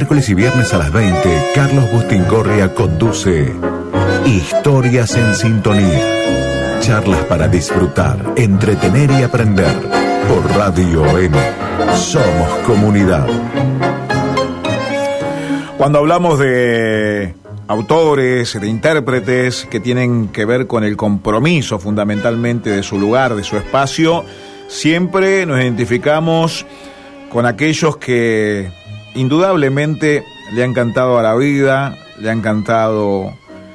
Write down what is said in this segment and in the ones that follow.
miércoles y viernes a las 20, Carlos Bustingorria conduce Historias en Sintonía. Charlas para disfrutar, entretener y aprender. Por Radio M. Somos comunidad. Cuando hablamos de autores, de intérpretes que tienen que ver con el compromiso fundamentalmente de su lugar, de su espacio, siempre nos identificamos con aquellos que indudablemente le han cantado a la vida, le han cantado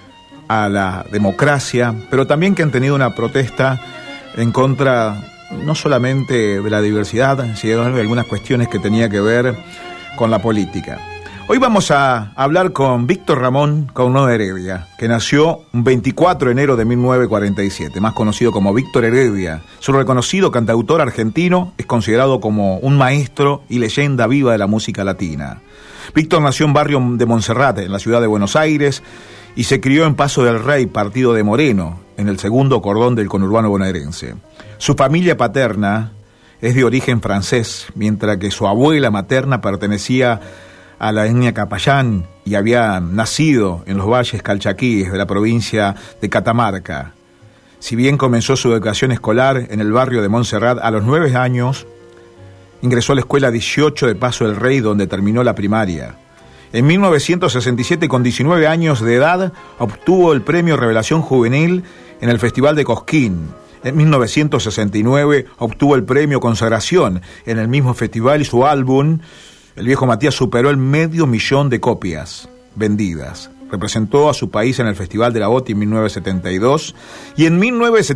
a la democracia, pero también que han tenido una protesta en contra no solamente de la diversidad, sino de algunas cuestiones que tenía que ver con la política. Hoy vamos a hablar con Víctor Ramón Caunedo Heredia, que nació un 24 de enero de 1947, más conocido como Víctor Heredia. Su reconocido cantautor argentino es considerado como un maestro y leyenda viva de la música latina. Víctor nació en barrio de Montserrat, en la ciudad de Buenos Aires, y se crió en Paso del Rey, partido de Moreno, en el segundo cordón del conurbano bonaerense. Su familia paterna es de origen francés, mientras que su abuela materna pertenecía a la etnia Capayán y había nacido en los valles calchaquíes de la provincia de Catamarca. Si bien comenzó su educación escolar en el barrio de Montserrat a los 9 años, ingresó a la escuela 18 de Paso del Rey, donde terminó la primaria. En 1967, con 19 años de edad, obtuvo el premio Revelación Juvenil en el Festival de Cosquín. En 1969 obtuvo el premio Consagración en el mismo festival y su álbum El Viejo Matías superó el 500.000 de copias vendidas. Representó a su país en el Festival de la OTI en 1972 y en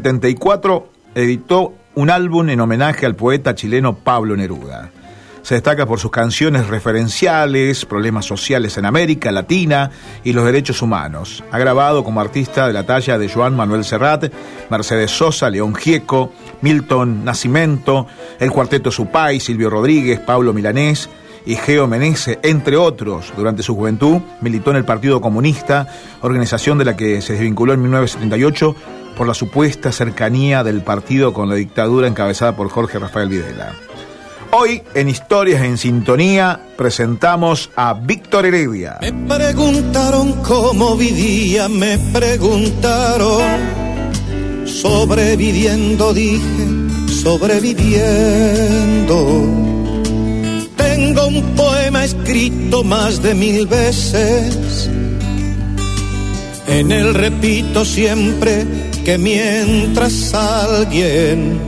1974 editó un álbum en homenaje al poeta chileno Pablo Neruda. Se destaca por sus canciones referenciales, problemas sociales en América Latina y los derechos humanos. Ha grabado como artista de la talla de Joan Manuel Serrat, Mercedes Sosa, León Gieco, Milton Nascimento, el Cuarteto Supay, Silvio Rodríguez, Pablo Milanés y Geo Menezes, entre otros. Durante su juventud militó en el Partido Comunista, organización de la que se desvinculó en 1978 por la supuesta cercanía del partido con la dictadura encabezada por Jorge Rafael Videla. Hoy, en Historias en Sintonía, presentamos a Víctor Heredia. Me preguntaron cómo vivía, me preguntaron. Sobreviviendo, dije, sobreviviendo. Tengo un poema escrito más de 1000 veces. En él repito siempre que mientras alguien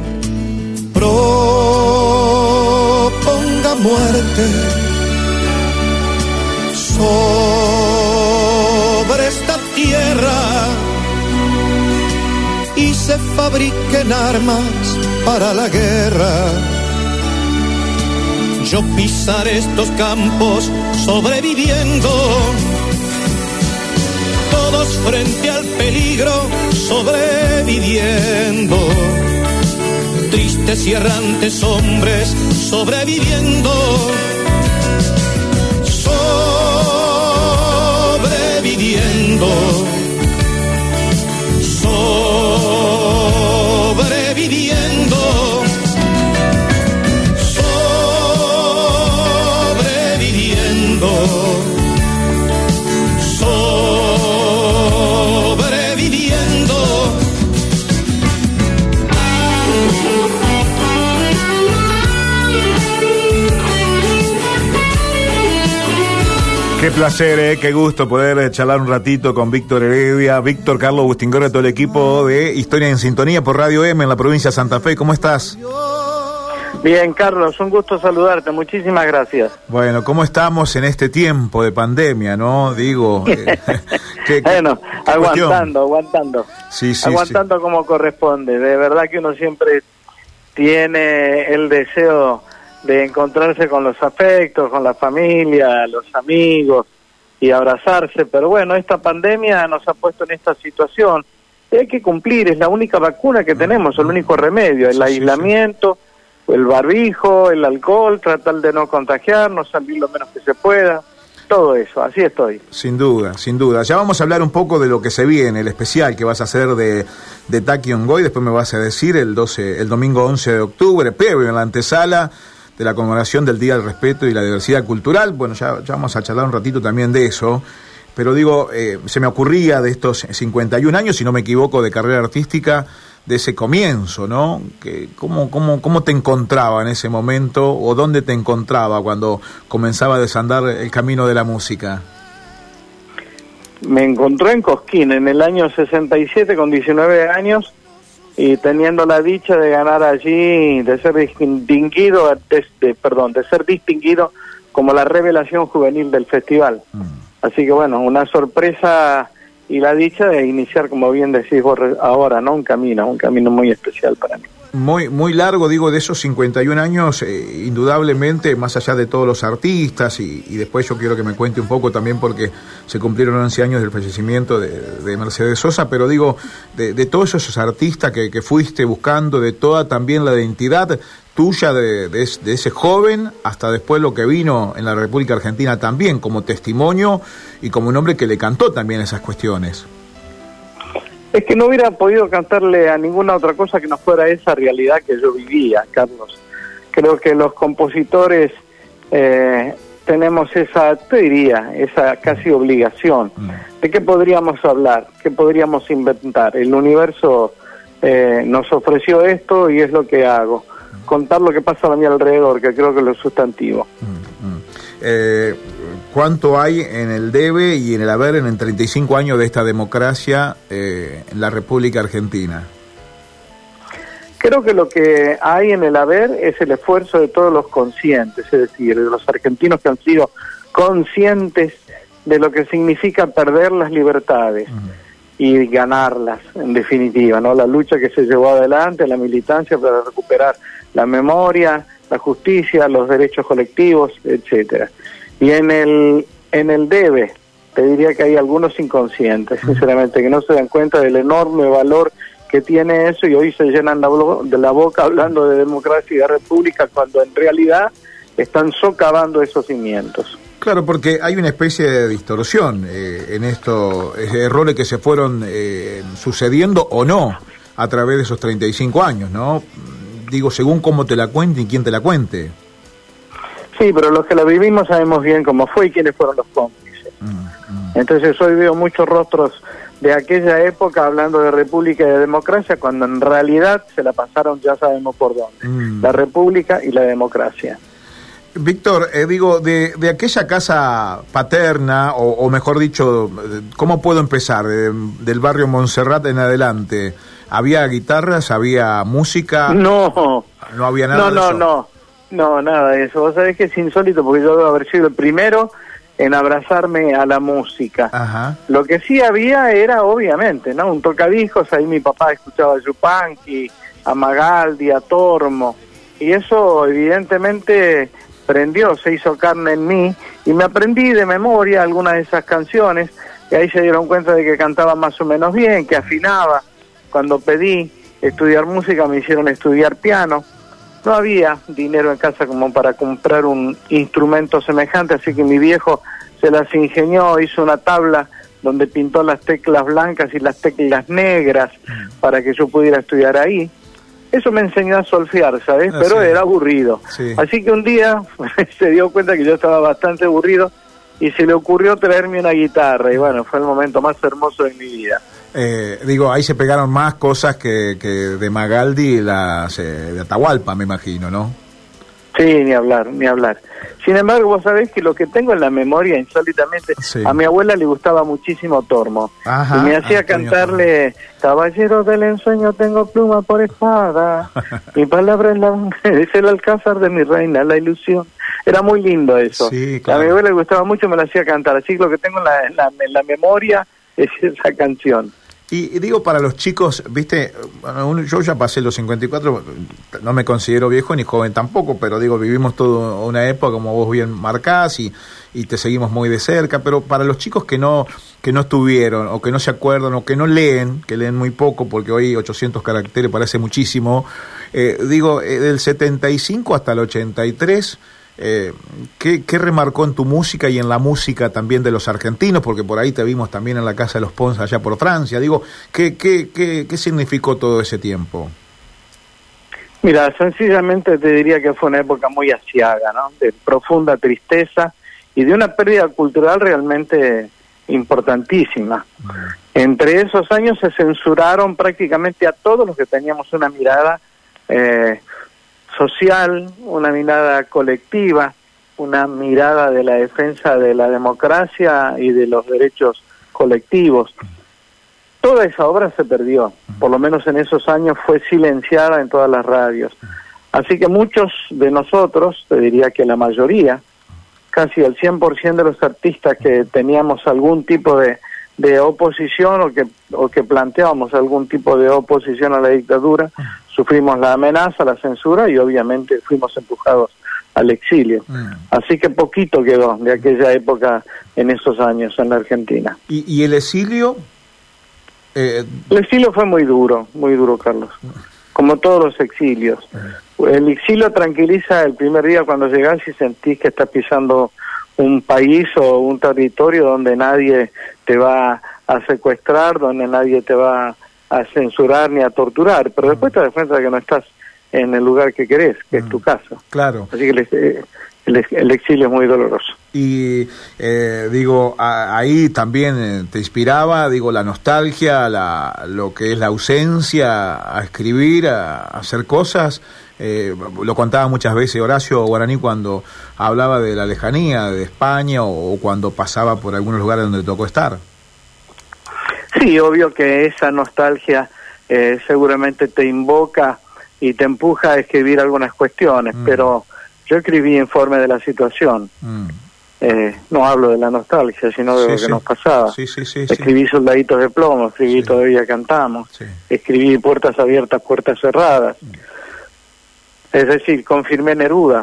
proponga muerte sobre esta tierra y se fabriquen armas para la guerra, yo pisaré estos campos sobreviviendo, todos frente al peligro sobreviviendo, tristes y errantes hombres sobreviviendo, sobreviviendo, sobreviviendo. Qué placer, qué gusto poder charlar un ratito con Víctor Heredia, Víctor, Carlos Bustingorria, todo el equipo de Historia en Sintonía por Radio M en la provincia de Santa Fe. ¿Cómo estás? Bien, Carlos, un gusto saludarte, muchísimas gracias. Bueno, ¿cómo estamos en este tiempo de pandemia, no? Digo, bueno, aguantando. Sí, aguantando sí. Como corresponde. De verdad que uno siempre tiene el deseo de encontrarse con los afectos, con la familia, los amigos y abrazarse, pero bueno, esta pandemia nos ha puesto en esta situación y hay que cumplir, es la única vacuna que tenemos, el único remedio, el aislamiento, el barbijo, el alcohol, tratar de no contagiarnos, salir lo menos que se pueda, todo eso, así estoy. Sin duda, sin duda. Ya vamos a hablar un poco de lo que se viene, el especial que vas a hacer de Taqui Ongoy, después me vas a decir el domingo 11 de octubre, previo en la antesala de la conmemoración del Día del Respeto y la Diversidad Cultural. Bueno, ya vamos a charlar un ratito también de eso, pero digo, se me ocurría de estos 51 años, si no me equivoco, de carrera artística, de ese comienzo, ¿no? Que ¿cómo te encontraba en ese momento, o dónde te encontraba cuando comenzaba a desandar el camino de la música? Me encontró en Cosquín en el año 67 con 19 años y teniendo la dicha de ganar allí, de ser distinguido, de ser distinguido como la revelación juvenil del festival. Así que bueno, una sorpresa y la dicha de iniciar, como bien decís vos ahora, ¿no? Un camino muy especial para mí. Muy largo, digo, de esos 51 años, indudablemente, más allá de todos los artistas, y después yo quiero que me cuente un poco también porque se cumplieron 11 años del fallecimiento de Mercedes Sosa, pero digo, de todos esos artistas que fuiste buscando, de toda también la identidad tuya de ese joven, hasta después lo que vino en la República Argentina también, como testimonio y como un hombre que le cantó también esas cuestiones. Es que no hubiera podido cantarle a ninguna otra cosa que no fuera esa realidad que yo vivía, Carlos. Creo que los compositores tenemos esa casi obligación. ¿De qué podríamos hablar? ¿Qué podríamos inventar? El universo nos ofreció esto y es lo que hago. Contar lo que pasa a mi alrededor, que creo que es lo sustantivo. ¿Cuánto hay en el debe y en el haber en 35 años de esta democracia en la República Argentina? Creo que lo que hay en el haber es el esfuerzo de todos los conscientes, es decir, de los argentinos que han sido conscientes de lo que significa perder las libertades y ganarlas, en definitiva, ¿no? La lucha que se llevó adelante, la militancia para recuperar la memoria, la justicia, los derechos colectivos, etcétera. Y en el debe, te diría que hay algunos inconscientes, sinceramente, que no se dan cuenta del enorme valor que tiene eso y hoy se llenan de la boca hablando de democracia y de república cuando en realidad están socavando esos cimientos. Claro, porque hay una especie de distorsión en estos errores que se fueron sucediendo o no a través de esos 35 años, ¿no? Digo, según cómo te la cuente y quién te la cuente. Sí, pero los que la vivimos sabemos bien cómo fue y quiénes fueron los cómplices. Entonces hoy veo muchos rostros de aquella época hablando de república y de democracia, cuando en realidad se la pasaron, ya sabemos por dónde, la república y la democracia. Víctor, digo, de aquella casa paterna, o mejor dicho, ¿cómo puedo empezar? Del barrio Montserrat en adelante, ¿había guitarras, había música? No había nada de eso. No, nada de eso. Vos sabés que es insólito porque yo debo haber sido el primero en abrazarme a la música. Ajá. Lo que sí había era, obviamente, ¿no? Un tocadiscos, ahí mi papá escuchaba a Yupanqui, a Magaldi, a Tormo, y eso evidentemente prendió, se hizo carne en mí, y me aprendí de memoria algunas de esas canciones, y ahí se dieron cuenta de que cantaba más o menos bien, que afinaba. Cuando pedí estudiar música me hicieron estudiar piano. No había dinero en casa como para comprar un instrumento semejante, así que mi viejo se las ingenió, hizo una tabla donde pintó las teclas blancas y las teclas negras para que yo pudiera estudiar ahí. Eso me enseñó a solfear, ¿sabes? Pero era aburrido. Sí. Así que un día se dio cuenta que yo estaba bastante aburrido y se le ocurrió traerme una guitarra y bueno, fue el momento más hermoso de mi vida. Digo, ahí se pegaron más cosas que de Magaldi y de Atahualpa, me imagino, ¿no? Sí, ni hablar. Sin embargo, vos sabés que lo que tengo en la memoria, insólitamente, a mi abuela le gustaba muchísimo Tormo. Ajá, y me hacía cantarle, caballero del ensueño, tengo pluma por espada, mi palabra es el alcázar de mi reina, la ilusión. Era muy lindo eso. Sí, claro. A mi abuela le gustaba mucho, me la hacía cantar, así que lo que tengo en la memoria es esa canción. Y digo, para los chicos, viste, yo ya pasé los 54, no me considero viejo ni joven tampoco, pero digo, vivimos toda una época, como vos bien marcás, y te seguimos muy de cerca, pero para los chicos que no estuvieron, o que no se acuerdan, o que no leen, que leen muy poco, porque hoy 800 caracteres parece muchísimo, digo, del 75 hasta el 83... ¿qué remarcó en tu música y en la música también de los argentinos? Porque por ahí te vimos también en la Casa de los Pons allá por Francia. Digo, ¿qué significó todo ese tiempo? Mira, sencillamente te diría que fue una época muy aciaga, ¿no? De profunda tristeza y de una pérdida cultural realmente importantísima. Entre esos años se censuraron prácticamente a todos los que teníamos una mirada social, una mirada colectiva, una mirada de la defensa de la democracia y de los derechos colectivos. Toda esa obra se perdió, por lo menos en esos años fue silenciada en todas las radios. Así que muchos de nosotros, te diría que la mayoría, casi el 100% de los artistas que teníamos algún tipo de oposición o que planteábamos algún tipo de oposición a la dictadura, sufrimos la amenaza, la censura y obviamente fuimos empujados al exilio. Así que poquito quedó de aquella época en esos años en la Argentina. ¿Y el exilio? El exilio fue muy duro, Carlos, como todos los exilios. El exilio tranquiliza el primer día cuando llegás y sentís que estás pisando un país o un territorio donde nadie te va a secuestrar, donde nadie te va a censurar ni a torturar, pero después te das cuenta de que no estás en el lugar que querés, que es tu casa. Claro. Así que el exilio es muy doloroso. Y ahí también te inspiraba, la nostalgia, lo que es la ausencia, a escribir, a hacer cosas. Lo contaba muchas veces Horacio Guaraní cuando hablaba de la lejanía de España o cuando pasaba por algunos lugares donde tocó estar. Sí, obvio que esa nostalgia seguramente te invoca y te empuja a escribir algunas cuestiones, pero yo escribí Informe de la situación. No hablo de la nostalgia, sino de lo que nos pasaba. Escribí Soldaditos de plomo, escribí Todavía cantamos, escribí Puertas abiertas, puertas cerradas. Es decir, confirmé Neruda.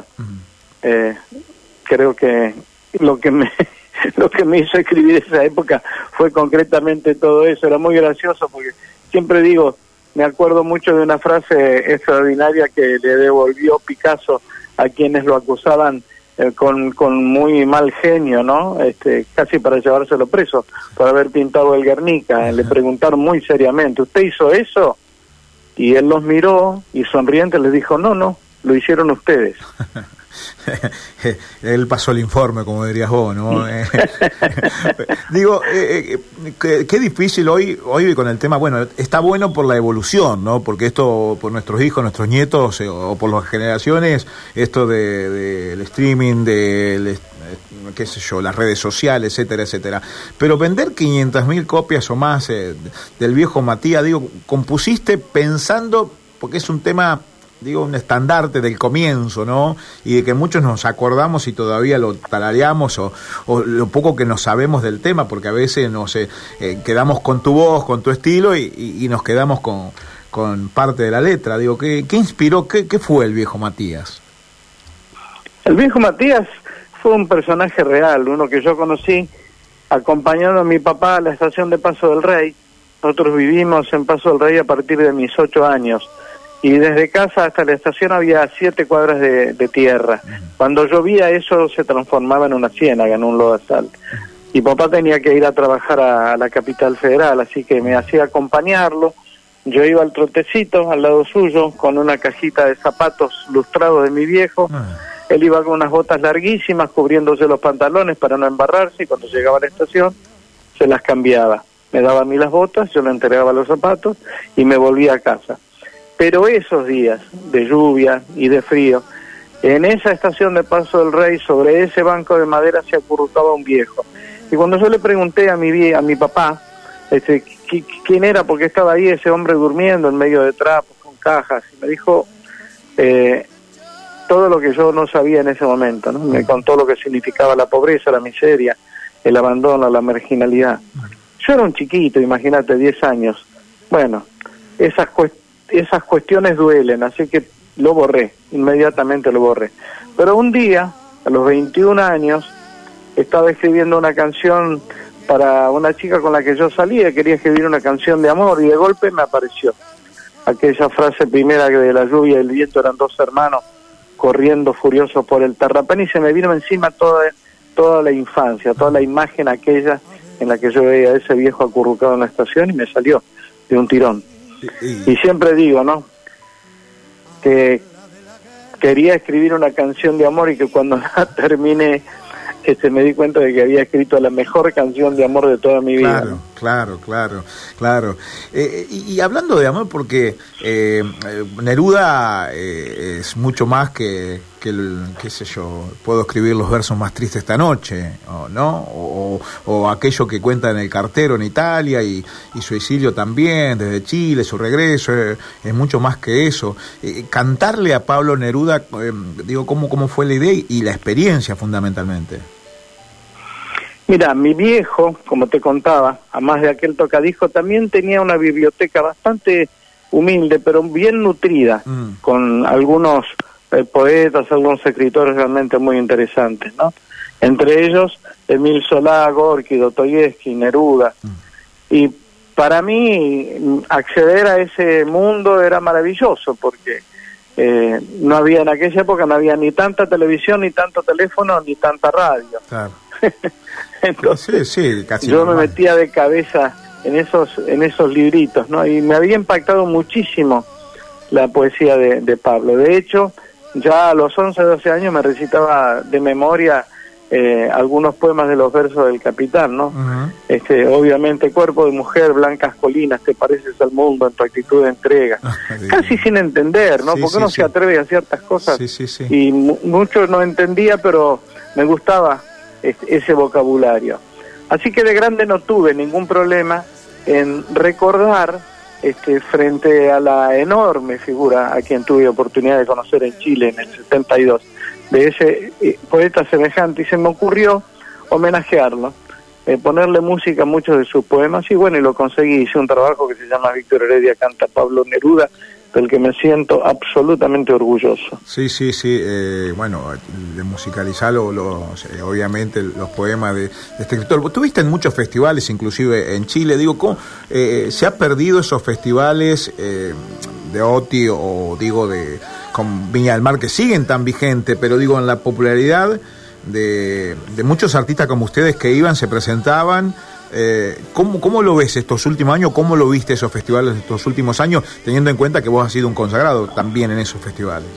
Creo que lo que me hizo escribir esa época fue concretamente todo eso. Era muy gracioso porque siempre digo, me acuerdo mucho de una frase extraordinaria que le devolvió Picasso a quienes lo acusaban con muy mal genio, ¿no? Casi para llevárselo preso por haber pintado el Guernica. Le preguntaron muy seriamente, ¿usted hizo eso? Y él los miró y sonriente les dijo, no, lo hicieron ustedes. Él pasó el informe, como dirías vos, ¿no? Qué difícil hoy con el tema. Bueno, está bueno por la evolución, ¿no? Porque esto, por nuestros hijos, nuestros nietos, o por las generaciones, esto del streaming, qué sé yo, las redes sociales, etcétera, etcétera. Pero vender 500.000 copias o más del viejo Matías, compusiste pensando, porque es un tema, un estandarte del comienzo, ¿no? Y de que muchos nos acordamos y todavía lo tarareamos o lo poco que nos sabemos del tema, porque a veces nos quedamos con tu voz, con tu estilo y nos quedamos con parte de la letra. ¿Qué inspiró? ¿Qué fue el viejo Matías? El viejo Matías fue un personaje real, uno que yo conocí acompañando a mi papá a la estación de Paso del Rey. Nosotros vivimos en Paso del Rey a partir de mis 8 años. Y desde casa hasta la estación había 7 cuadras de tierra. Cuando llovía eso se transformaba en una ciénaga, en un lodazal. Y papá tenía que ir a trabajar a la capital federal, así que me hacía acompañarlo. Yo iba al trotecito al lado suyo con una cajita de zapatos lustrados de mi viejo. Él iba con unas botas larguísimas cubriéndose los pantalones para no embarrarse, y cuando llegaba a la estación se las cambiaba. Me daba a mí las botas, yo le entregaba los zapatos y me volvía a casa. Pero esos días de lluvia y de frío, en esa estación de Paso del Rey, sobre ese banco de madera se acurrucaba un viejo. Y cuando yo le pregunté a mi papá quién era, porque estaba ahí ese hombre durmiendo en medio de trapos, con cajas, y me dijo todo lo que yo no sabía en ese momento, ¿no? Me contó lo que significaba la pobreza, la miseria, el abandono, la marginalidad. Yo era un chiquito, imagínate, 10 años. Bueno, esas cuestiones duelen, así que lo borré, inmediatamente lo borré. Pero un día, a los 21 años, estaba escribiendo una canción para una chica con la que yo salía, quería escribir una canción de amor, y de golpe me apareció aquella frase primera que de la lluvia y el viento eran 2 hermanos corriendo furiosos por el Tarrapán, y se me vino encima toda la infancia, toda la imagen aquella en la que yo veía a ese viejo acurrucado en la estación, y me salió de un tirón. Y siempre digo, ¿no?, que quería escribir una canción de amor y que cuando la terminé me di cuenta de que había escrito la mejor canción de amor de toda mi vida. Claro. Y hablando de amor, porque Neruda es mucho más que qué sé yo, puedo escribir los versos más tristes esta noche, ¿no? O aquello que cuenta en El cartero en Italia y su exilio también, desde Chile, su regreso, es mucho más que eso. Cantarle a Pablo Neruda, ¿cómo fue la idea y la experiencia fundamentalmente? Mira, mi viejo, como te contaba, además de aquel tocadisco, también tenía una biblioteca bastante humilde, pero bien nutrida, con algunos poetas, algunos escritores realmente muy interesantes, ¿no? Entre ellos, Emil Solá, Gorki, Dostoyevsky, Neruda. Y para mí, acceder a ese mundo era maravilloso, porque no había, en aquella época no había ni tanta televisión, ni tanto teléfono, ni tanta radio. Claro. Entonces, sí, casi yo normal. Me metía de cabeza en esos libritos, ¿no? Y me había impactado muchísimo la poesía de Pablo. De hecho, ya a los 11, 12 años me recitaba de memoria algunos poemas de los versos del Capitán, ¿no? Obviamente, cuerpo de mujer, blancas colinas, te pareces al mundo en tu actitud de entrega. Casi sin entender, ¿no? Porque uno se atreve a ciertas cosas y mucho no entendía, pero me gustaba ese vocabulario. Así que de grande no tuve ningún problema en recordar frente a la enorme figura a quien tuve oportunidad de conocer en Chile en el 72, de ese poeta semejante, y se me ocurrió homenajearlo, ponerle música a muchos de sus poemas, y bueno, y lo conseguí. Hice un trabajo que se llama Víctor Heredia canta Pablo Neruda, del que me siento absolutamente orgulloso. Sí, bueno, de musicalizarlo, obviamente los poemas de este escritor. Tuviste en muchos festivales, inclusive en Chile, ¿cómo se ha perdido esos festivales de OTI o con Viña del Mar, que siguen tan vigentes, pero en la popularidad de muchos artistas como ustedes que iban, se presentaban? ¿Cómo lo ves estos últimos años? ¿Cómo lo viste esos festivales estos últimos años, teniendo en cuenta que vos has sido un consagrado también en esos festivales?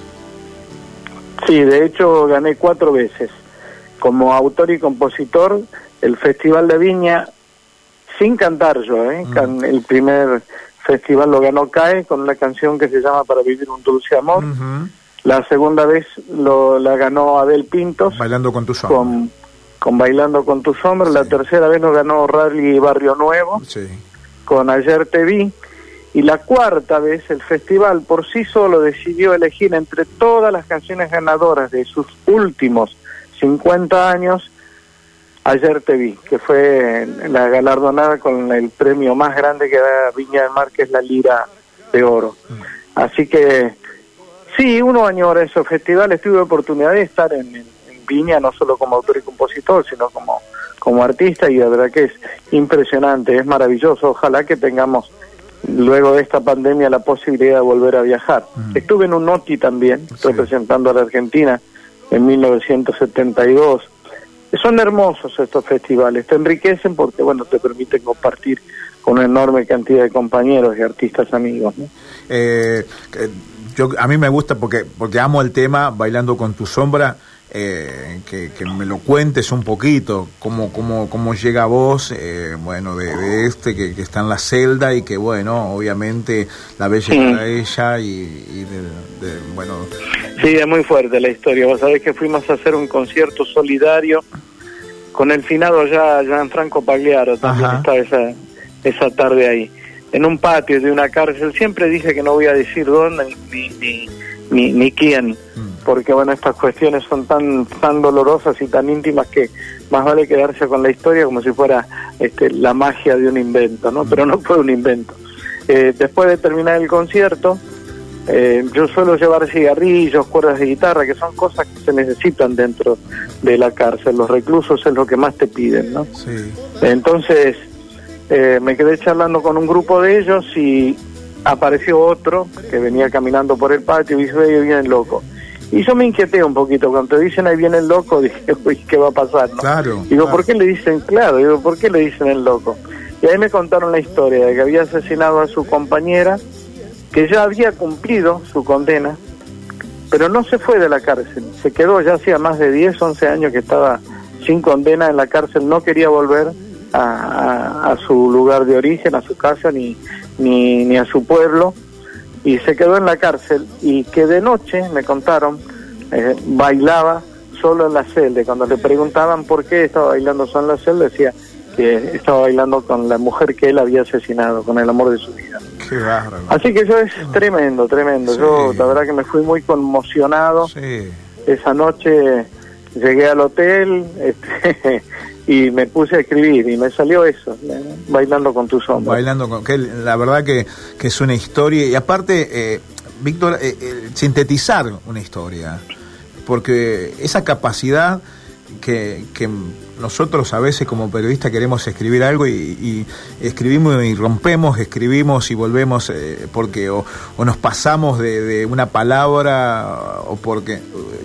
Sí, de hecho gané 4 veces como autor y compositor el Festival de Viña, sin cantar yo, el primer festival lo ganó CAE con la canción que se llama Para vivir un dulce amor. La segunda vez la ganó Abel Pintos, Bailando con tu sombra. Con Bailando con tu sombra. La tercera vez lo ganó Rally Barrio Nuevo, con Ayer te vi. Y la cuarta vez el festival por sí solo decidió elegir entre todas las canciones ganadoras de sus últimos 50 años, Ayer te vi, que fue la galardonada con el premio más grande que da Viña del Mar, que es la Lira de Oro. Así que sí, uno añora esos festivales. Tuve oportunidad de estar en Viña, no solo como autor y compositor, sino como artista, y la verdad que es impresionante, es maravilloso. Ojalá que tengamos, luego de esta pandemia, la posibilidad de volver a viajar. Estuve en un OTI también, representando a la Argentina en 1972. Son hermosos estos festivales, te enriquecen porque, bueno, te permiten compartir con una enorme cantidad de compañeros y artistas amigos, ¿no? A mí me gusta porque amo el tema Bailando con tu sombra. Que me lo cuentes un poquito, cómo llega a vos, bueno, de que está en la celda y que, bueno, obviamente la bella para ella y bueno. Sí, es muy fuerte la historia. Vos sabés que fuimos a hacer un concierto solidario con el finado ya Gianfranco Pagliaro, también estaba esa tarde ahí, en un patio de una cárcel. Siempre dije que no voy a decir dónde ni quién, porque bueno, estas cuestiones son tan dolorosas y tan íntimas que más vale quedarse con la historia como si fuera la magia de un invento, ¿no? Pero no fue un invento. Después de terminar el concierto, yo suelo llevar cigarrillos, cuerdas de guitarra, que son cosas que se necesitan dentro de la cárcel. Los reclusos es lo que más te piden, ¿no? Sí. Entonces me quedé charlando con un grupo de ellos y apareció otro que venía caminando por el patio y dice: ahí viene el loco. Y yo me inquieté un poquito. Cuando te dicen ahí viene el loco, dije, uy, ¿qué va a pasar, no? Claro. Digo, ¿por qué le dicen? Claro, digo, ¿por qué le dicen el loco? Y ahí me contaron la historia de que había asesinado a su compañera, que ya había cumplido su condena, pero no se fue de la cárcel, se quedó, ya hacía más de 10, 11 años que estaba sin condena en la cárcel, no quería volver a su lugar de origen, a su casa, ni a su pueblo, y se quedó en la cárcel, y que de noche, me contaron, bailaba solo en la celda. Cuando le preguntaban por qué estaba bailando solo en la celda, decía que estaba bailando con la mujer que él había asesinado, con el amor de su vida. Qué bárbaro. Así que eso es tremendo. Sí. Yo la verdad que me fui muy conmocionado. Sí. Esa noche llegué al hotel y me puse a escribir y me salió eso, bailando con tu sombra. Que la verdad que es una historia, y aparte, Víctor, sintetizar una historia, porque esa capacidad que nosotros a veces como periodistas queremos escribir algo y escribimos y rompemos, escribimos y volvemos, porque o nos pasamos de una palabra, o porque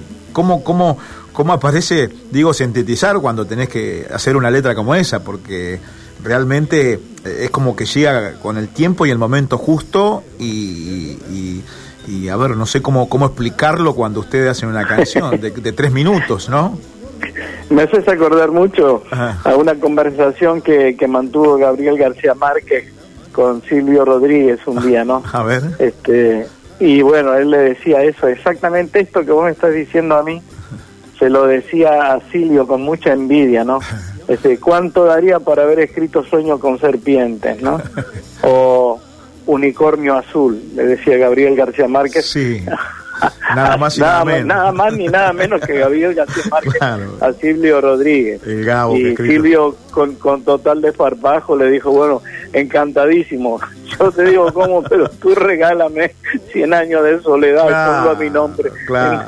¿Cómo aparece, sintetizar cuando tenés que hacer una letra como esa? Porque realmente es como que llega con el tiempo y el momento justo, y a ver, no sé cómo explicarlo cuando ustedes hacen una canción de 3 minutos, ¿no? Me haces acordar mucho a una conversación que mantuvo Gabriel García Márquez con Silvio Rodríguez un día, ¿no? A ver. Y bueno, él le decía eso, exactamente esto que vos me estás diciendo a mí, se lo decía a Silvio con mucha envidia, ¿no? ¿Cuánto daría para haber escrito Sueño con serpientes, ¿no? O Unicornio azul, le decía Gabriel García Márquez. Sí. Nada más y nada menos. Nada más ni nada menos que Gabriel García Márquez, claro, a Silvio Rodríguez. El Gabo, y Silvio con total desparpajo le dijo, bueno, encantadísimo, yo te digo cómo, pero tú regálame 100 años de soledad, pongo a mi nombre. Claro.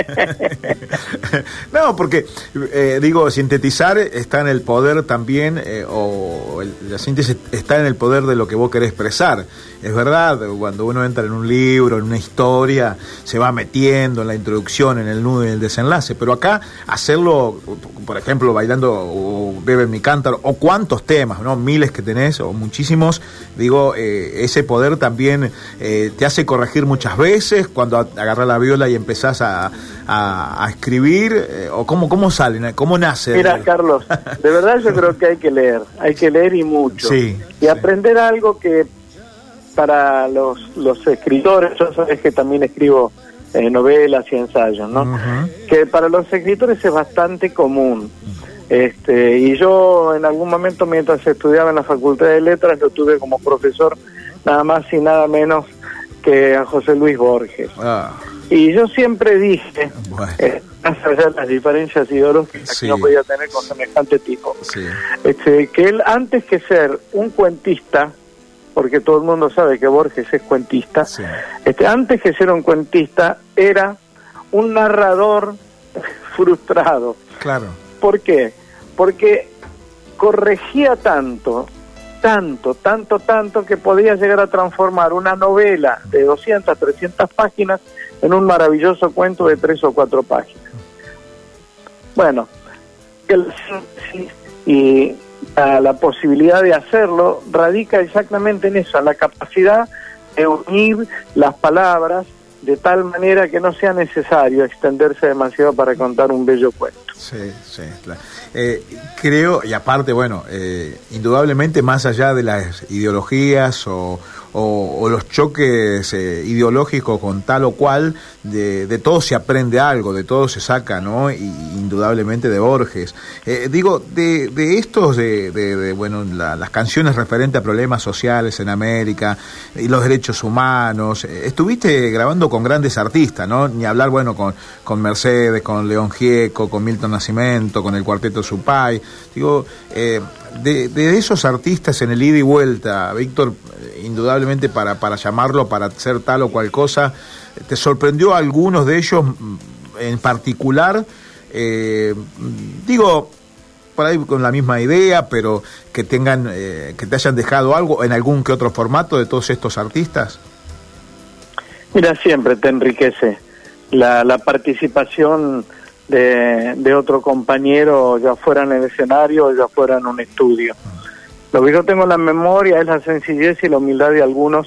No, porque sintetizar está en el poder también, la síntesis está en el poder de lo que vos querés expresar. Es verdad, cuando uno entra en un libro, en una historia, se va metiendo en la introducción, en el nudo y en el desenlace, pero acá hacerlo, por ejemplo, bailando o Bebe mi cántaro, o cuántos temas, ¿no? Miles que tenés, o muchísimos, ese poder también te hace corregir muchas veces cuando agarrás la viola y empezás a escribir, o cómo salen, cómo nace. Mira, Carlos, de verdad yo creo que hay que leer y mucho, sí, y aprender algo que para los escritores, yo sabes que también escribo novelas y ensayos, ¿no? Uh-huh. Que para los escritores es bastante común. Y yo en algún momento, mientras estudiaba en la Facultad de Letras, lo tuve como profesor nada más y nada menos que a José Luis Borges. Y yo siempre dije, más allá de las diferencias ideológicas que no podía tener con semejante tipo, que él, antes que ser un cuentista, porque todo el mundo sabe que Borges es cuentista, antes que ser un cuentista, era un narrador frustrado. Claro. ¿Por qué? Porque corregía tanto, que podía llegar a transformar una novela de 200, 300 páginas en un maravilloso cuento de 3 o 4 páginas. Bueno, y la posibilidad de hacerlo radica exactamente en eso, la capacidad de unir las palabras de tal manera que no sea necesario extenderse demasiado para contar un bello cuento. Sí, claro. Creo, y aparte, indudablemente más allá de las ideologías o los choques ideológicos con tal o cual, de todo se aprende algo, de todo se saca, ¿no? Y indudablemente de Borges. De estos, las canciones referentes a problemas sociales en América y los derechos humanos, estuviste grabando con grandes artistas, ¿no? Ni hablar, con Mercedes, con León Gieco, con Milton Nascimento, con el Cuarteto Supay. De esos artistas en el ida y vuelta, Víctor, indudablemente para llamarlo, para hacer tal o cual cosa, ¿te sorprendió a algunos de ellos en particular? Por ahí con la misma idea, pero que tengan, que te hayan dejado algo en algún que otro formato de todos estos artistas. Mira, siempre te enriquece la participación de otro compañero, ya fuera en el escenario o ya fuera en un estudio. Lo que yo tengo en la memoria es la sencillez y la humildad de algunos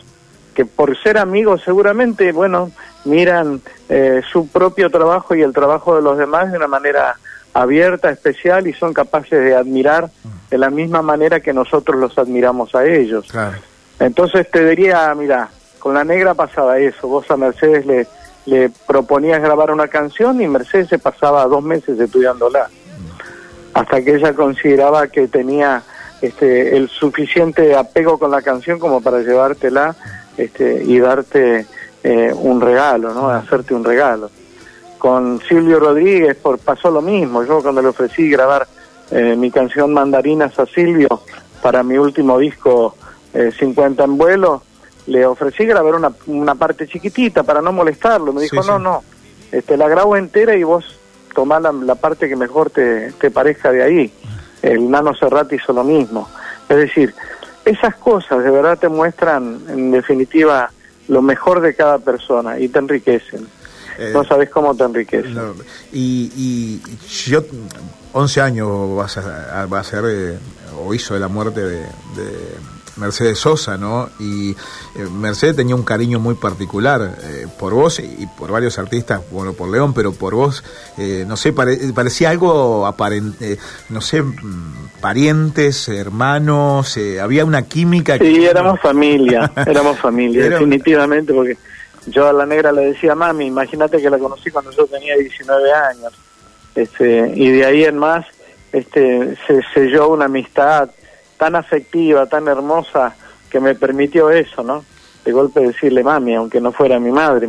que por ser amigos seguramente, bueno, miran su propio trabajo y el trabajo de los demás de una manera abierta, especial, y son capaces de admirar de la misma manera que nosotros los admiramos a ellos. Claro. Entonces te diría, mira, con la negra pasaba eso, vos a Mercedes le proponías grabar una canción y Mercedes se pasaba 2 meses estudiándola, hasta que ella consideraba que tenía el suficiente apego con la canción como para llevártela y darte un regalo, ¿no? Hacerte un regalo. Con Silvio Rodríguez pasó lo mismo. Yo cuando le ofrecí grabar mi canción Mandarinas a Silvio para mi último disco 50 en vuelo, le ofrecí grabar una parte chiquitita para no molestarlo. Me dijo, no, la grabo entera y vos tomá la parte que mejor te parezca de ahí. El Nano Serrat hizo lo mismo. Es decir, esas cosas de verdad te muestran en definitiva lo mejor de cada persona y te enriquecen. No sabes cómo te enriquecen. No, y yo 11 años va a ser o hizo de la muerte de Mercedes Sosa, ¿no? Y Mercedes tenía un cariño muy particular por vos y por varios artistas, bueno, por León, pero por vos, no sé, parecía algo aparente, no sé, parientes, hermanos, había una química. Sí, éramos familia, definitivamente, porque yo a la negra le decía, mami, imagínate que la conocí cuando yo tenía 19 años, y de ahí en más se selló una amistad tan afectiva, tan hermosa, que me permitió eso, ¿no? De golpe decirle mami, aunque no fuera mi madre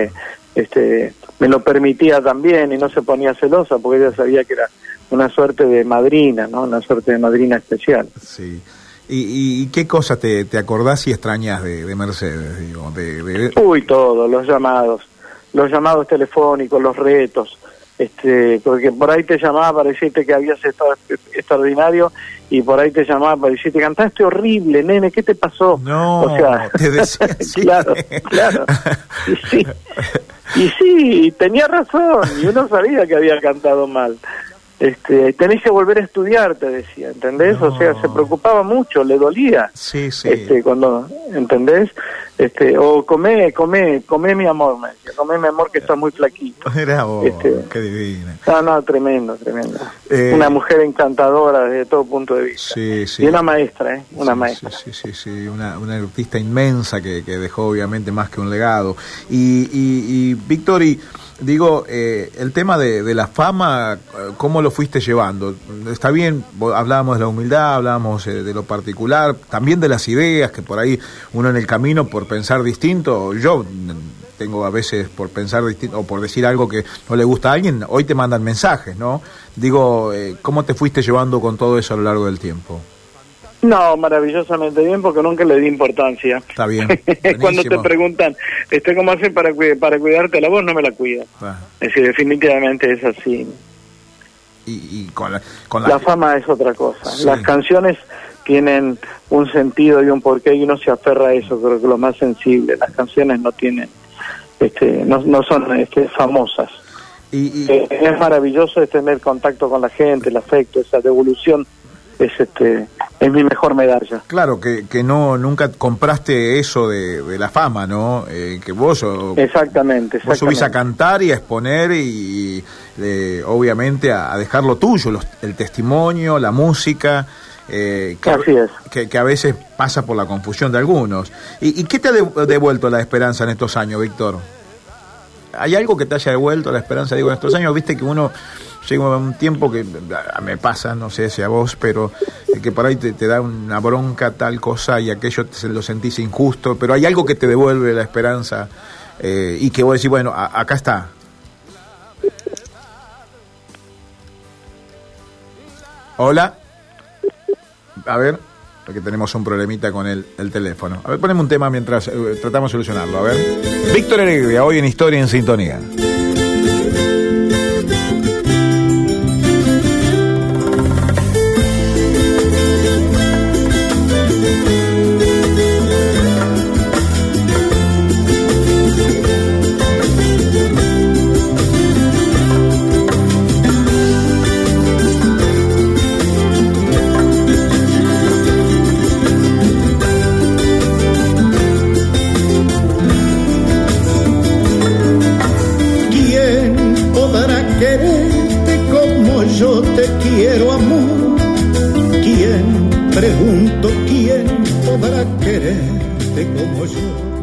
me lo permitía también y no se ponía celosa porque ella sabía que era una suerte de madrina, ¿no? Una suerte de madrina especial. Sí. ¿Y qué cosas te acordás y extrañas de Mercedes? Digo, Uy, todo, los llamados telefónicos, los retos, porque por ahí te llamaba para decirte que habías estado extraordinario y por ahí te llamaba para decirte cantaste horrible, nene, ¿qué te pasó? No, o sea, te decía, sí. claro. Y sí, tenía razón, y uno sabía que había cantado mal. Tenés que volver a estudiar, te decía, ¿entendés? No. O sea, se preocupaba mucho, le dolía. Sí. Cuando, ¿entendés? O comé mi amor, me decía, comé mi amor que estás muy flaquito. Era vos, qué divina. No, tremendo. Una mujer encantadora desde todo punto de vista. Sí. Y una maestra, una maestra. Sí, una artista inmensa que dejó obviamente más que un legado. Y Víctor, digo, el tema de la fama, ¿cómo lo fuiste llevando? Está bien, hablábamos de la humildad, hablábamos de lo particular, también de las ideas, que por ahí uno en el camino, por pensar distinto, yo tengo a veces por pensar distinto, o por decir algo que no le gusta a alguien, hoy te mandan mensajes, ¿no? Digo, ¿cómo te fuiste llevando con todo eso a lo largo del tiempo? No, maravillosamente bien, porque nunca le di importancia. Está bien. Cuando te preguntan, ¿cómo haces para cuidarte la voz? No me la cuida. Es decir, definitivamente es así. Y con la fama es otra cosa. Sí. Las canciones tienen un sentido y un porqué y uno se aferra a eso, creo que lo más sensible. Las canciones no tienen, no son famosas. Es maravilloso tener contacto con la gente, el afecto, esa devolución. Es mi mejor medalla. Claro, que nunca compraste eso de la fama, ¿no? Que vos... Exactamente. Vos subís a cantar y a exponer y obviamente a dejar lo tuyo, el testimonio, la música, Así es. Que a veces pasa por la confusión de algunos. ¿Y qué te ha devuelto la esperanza en estos años, Víctor? ¿Hay algo que te haya devuelto la esperanza, digo, en estos años? Viste que uno... Llega un tiempo que me pasa, no sé si a vos, pero que por ahí te da una bronca tal cosa y aquello lo sentís injusto, pero hay algo que te devuelve la esperanza y que vos decís, bueno, acá está. Hola. A ver, porque tenemos un problemita con el teléfono. A ver, poneme un tema mientras tratamos de solucionarlo. A ver. Víctor Heredia, hoy en Historia en Sintonía. quiero amor. ¿Quién, pregunto, quién podrá quererte como yo?